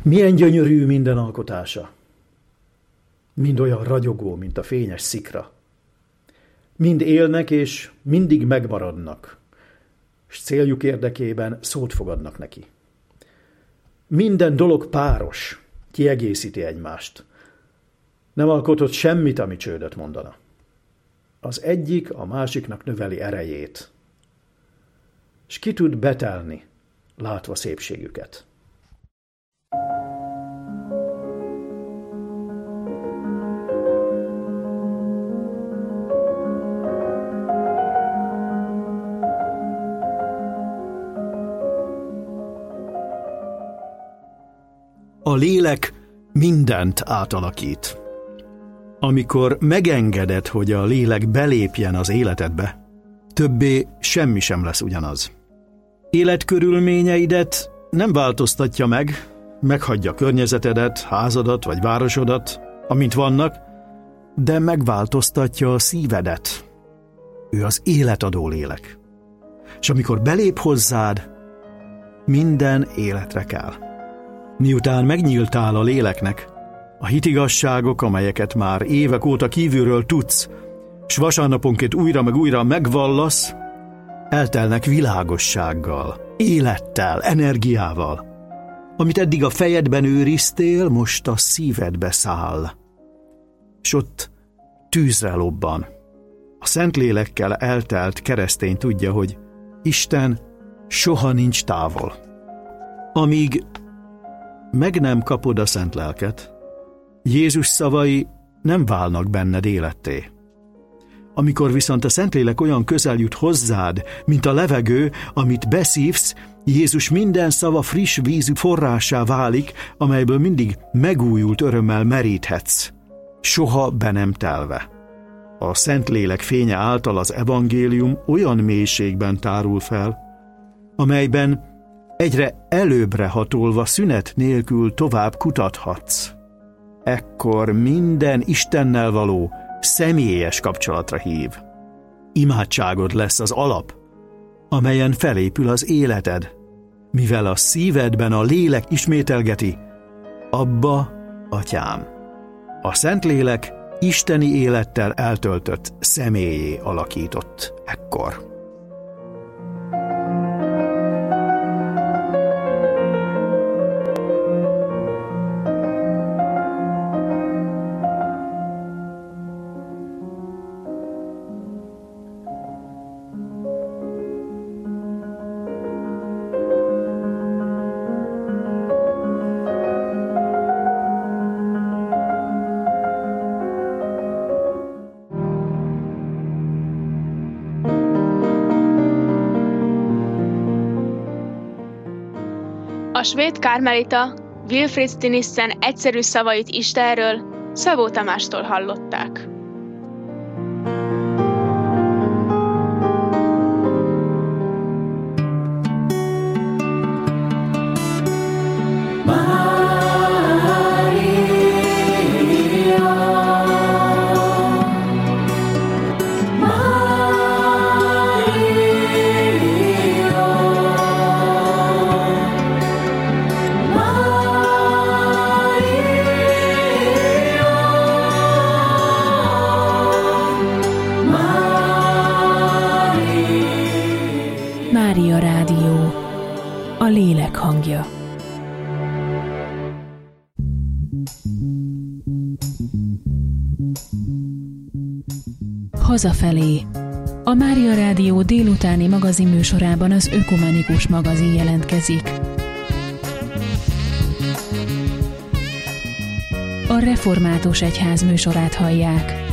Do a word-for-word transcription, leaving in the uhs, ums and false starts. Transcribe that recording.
Milyen gyönyörű minden alkotása. Mind olyan ragyogó, mint a fényes szikra. Mind élnek és mindig megmaradnak, s céljuk érdekében szót fogadnak neki. Minden dolog páros, kiegészíti egymást. Nem alkotott semmit, ami csődöt mondana. Az egyik a másiknak növeli erejét, s ki tud betelni, látva szépségüket. A lélek mindent átalakít. Amikor megengeded, hogy a lélek belépjen az életedbe, többé semmi sem lesz ugyanaz. Életkörülményeidet nem változtatja meg, meghagyja környezetedet, házadat vagy városodat, amint vannak, de megváltoztatja a szívedet. Ő az életadó lélek. És amikor belép hozzád, minden életre kell. Miután megnyíltál a léleknek, a hitigasságok, amelyeket már évek óta kívülről tudsz, s vasárnaponként újra meg újra megvallasz, eltelnek világossággal, élettel, energiával. Amit eddig a fejedben őriztél, most a szívedbe száll. S ott tűzre lobban. A Szentlélekkel eltelt keresztény tudja, hogy Isten soha nincs távol. Amíg meg nem kapod a szent lelket, Jézus szavai nem válnak benned életté. Amikor viszont a Szentlélek olyan közel jut hozzád, mint a levegő, amit beszívsz, Jézus minden szava friss vízű forrássá válik, amelyből mindig megújult örömmel meríthetsz, soha be nem telve. A Szentlélek fénye által az evangélium olyan mélységben tárul fel, amelyben egyre előbbre hatolva szünet nélkül tovább kutathatsz. Ekkor minden Istennel való személyes kapcsolatra hív. Imádságod lesz az alap, amelyen felépül az életed, mivel a szívedben a lélek ismételgeti: Abba, Atyám. A Szentlélek isteni élettel eltöltött személyé alakított ekkor. A svéd kármelita Wilfrid Stinissen egyszerű szavait Istenről Szabó Tamástól hallották. Mária Rádió, a lélek hangja. Hazafelé. A Mária Rádió délutáni magazinműsorában az Ökumenikus magazin jelentkezik. A Református Egyház műsorát hallják.